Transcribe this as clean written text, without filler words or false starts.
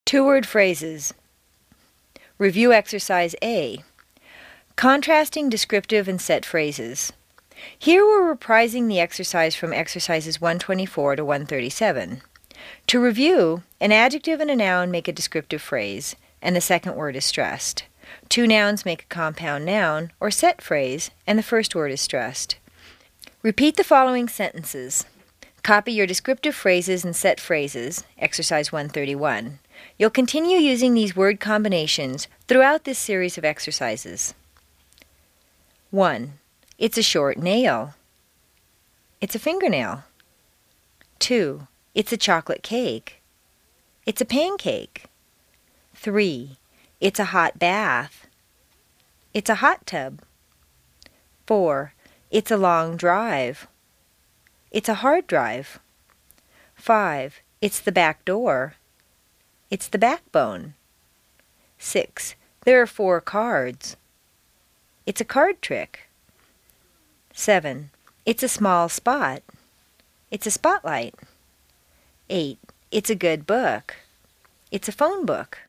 Two-word phrases. Review exercise A. Contrasting descriptive and set phrases. Here we're reprising the exercise from exercises 124 to 137. To review, an adjective and a noun make a descriptive phrase, and the second word is stressed. Two nouns make a compound noun, or set phrase, and the first word is stressed. Repeat the following sentences. Copy your descriptive phrases and set phrases, exercise 131. You'll continue using these word combinations throughout this series of exercises. 1. It's a short nail. It's a fingernail. 2. It's a chocolate cake. It's a pancake. 3. It's a hot bath. It's a hot tub. 4. It's a long drive. It's a hard drive. 5. It's the back door. It's the backbone. 6. There are 4 cards. It's a card trick. 7. It's a small spot. It's a spotlight. 8. It's a good book. It's a phone book.